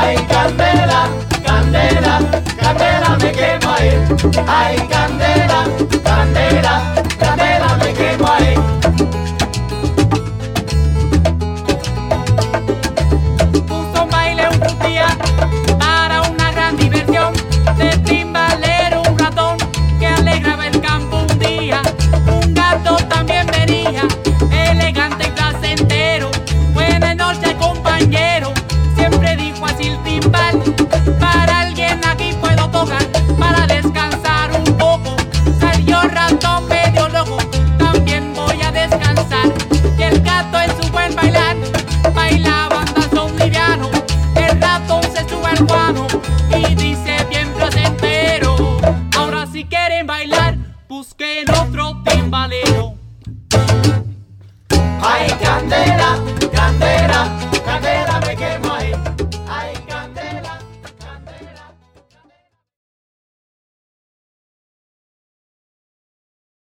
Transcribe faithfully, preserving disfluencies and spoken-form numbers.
Ay, candela, candela, candela me quemo ahí. Ay, candela, candela, candela me quemo ahí. Puso un baile un día para una gran diversión, de timbalero un ratón que alegraba el campo un día. Un gato también venía, elegante y placentero. Buenas noches, compañero, siempre dijo así el timbal. Para alguien aquí puedo tocar, para descansar un poco. Salió ratón medio loco, también voy a descansar. Y el gato en su buen bailar bailaba danzón liviano. El ratón se sube al guano y dice bien placentero: ahora si quieren bailar, busquen otro timbalero. Ay, candela, candela,